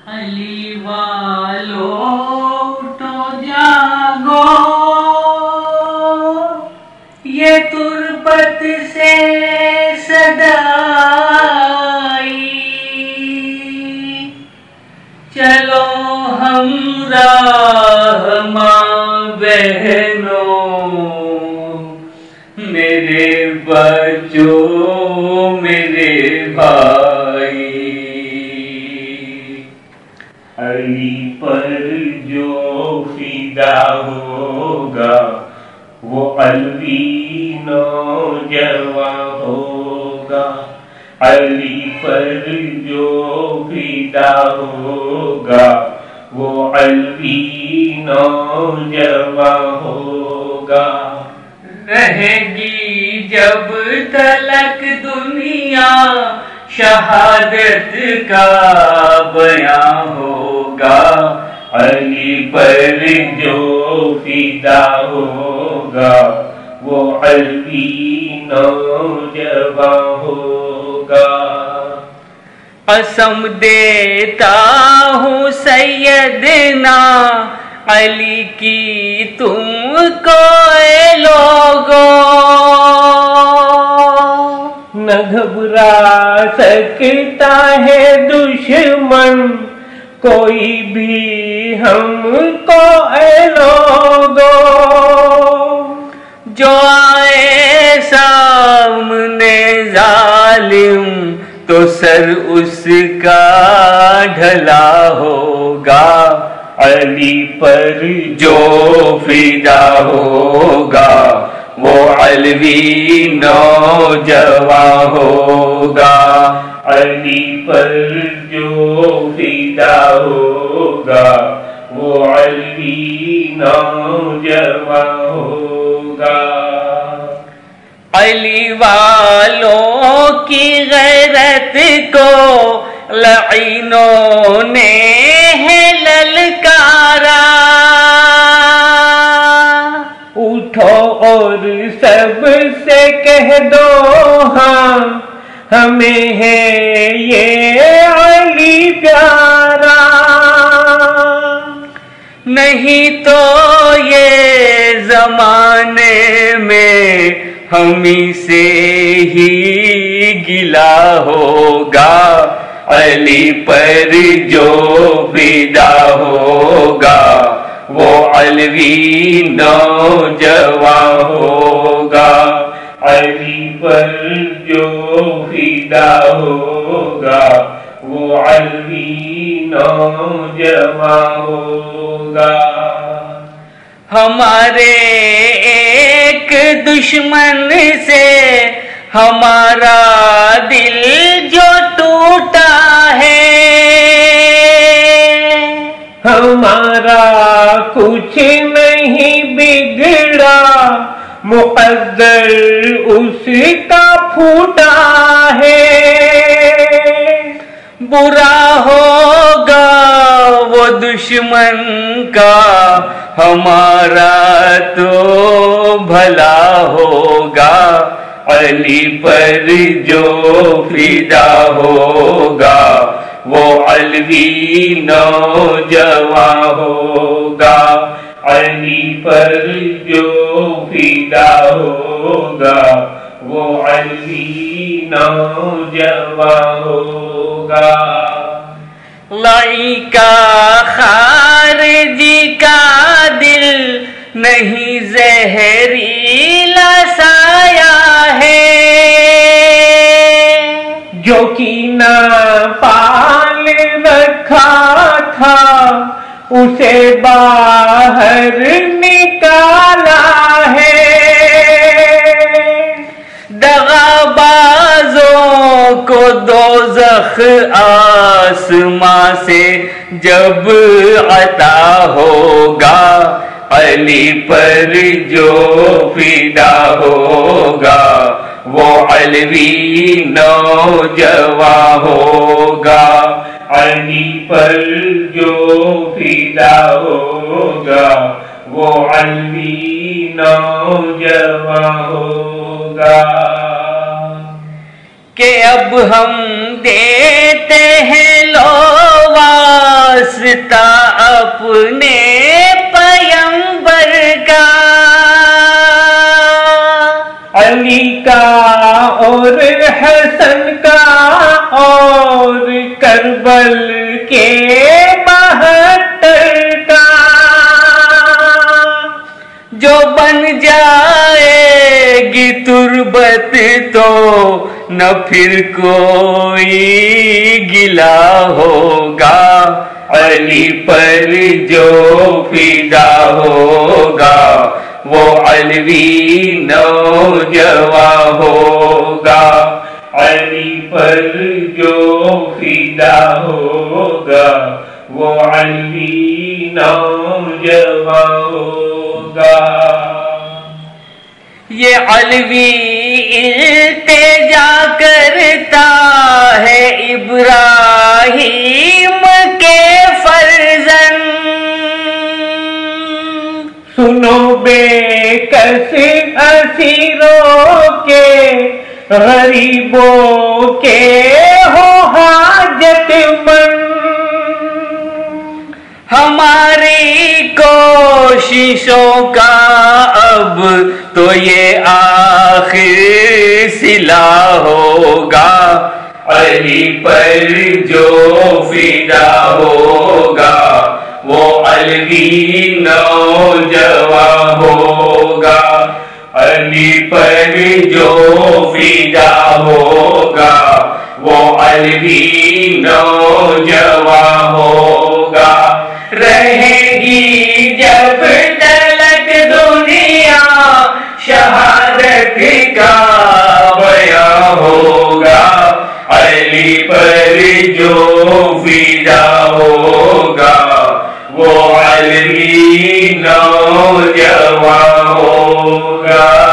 علی والو اٹھو جاگو، یہ تربت سے صدا آئی، چلو ہمراہ ماں بہنوں، میرے بچوں میرے بھائی، علی پر جو فدا ہوگا وہ علوی نوجواں ہوگا، علی پر جو فدا ہوگا وہ علوی نوجواں ہوگا، رہے گی جب تلک دنیا شہادت کا بیان ہوگا، علی پر جو فدا ہوگا وہ علوی نوجواں ہوگا، قسم دیتا ہوں سیدنا علی کی تم کو اے لوگو، نہ گھبرا سکتا ہے دشمن کوئی بھی ہم کو اے لوگو، جو آئے سامنے ظالم تو سر اس کا ڈھلا ہوگا، علی پر جو فدا ہوگا وہ علوی نوجواں ہوگا، علی پر جو فدا ہوگا وہ علوی نوجواں ہوگا، علی والوں کی غیرت کو لعینوں نے ہے للکارا، اٹھو اور سب سے کہہ دو ہاں ہمیں ہے یہ علی پیارا، نہیں تو یہ زمانے میں ہمیں سے ہی گلا ہوگا، علی پر جو فدا ہوگا وہ علوی نوجواں ہوگا، علی پر جو فدا ہوگا وہ علوی نوجواں ہوگا، ہمارے ایک دشمن سے ہمارا دل جو ٹوٹا ہے، ہمارا کچھ نہیں بگڑا مقدر اس کا پھوٹا ہے، برا ہوگا وہ دشمن کا ہمارا تو بھلا ہوگا، علی پر جو فدا ہوگا وہ علوی نوجواں ہوگا، علی پر جو فدا ہوگا وہ علوی نوجواں ہوگا، لائی کا خارجی کا دل نہیں زہریلا سایہ ہے، جو کینہ پال رکھا تھا اسے باہر نکالا ہے، دغابازوں کو دوزخ آسماں سے جب عطا ہوگا، علی پر جو فدا ہوگا وہ علوی نوجواں ہوگا، علی پر جو فدا ہوگا وہ علوی نوجواں ہوگا، کہ اب ہم دیتے ہیں لووا واسطہ اپنے پیغمبر کا، علی کا اور حسن کا اور کربل کے 72 کا، جو بن جائے گی تربت تو نہ پھر کوئی گلا ہوگا، علی پر جو فدا ہوگا وہ علوی نوجواں ہوگا، علی پر جو فدا ہوگا وہ علی نوجواں ہوگا۔ یہ علوی التجا کرتا ہے ابراہیم کے فرزند، سنو بے کس اسیروں کے غریبوں کے ہو حاجت مند، ہماری کوششوں کا اب تو یہ آخر صلہ ہوگا، علی پر جو فدا ہوگا وہ علوی نوجواں ہوگا، علی پر جو فدا ہوگا وہ علوی نوجواں ہوگا۔ رہے گی جب تلک دنیا شہادت کا بیاں ہوگا، علی پر جو فدا ہوگا وہ علوی نوجواں ہوگا۔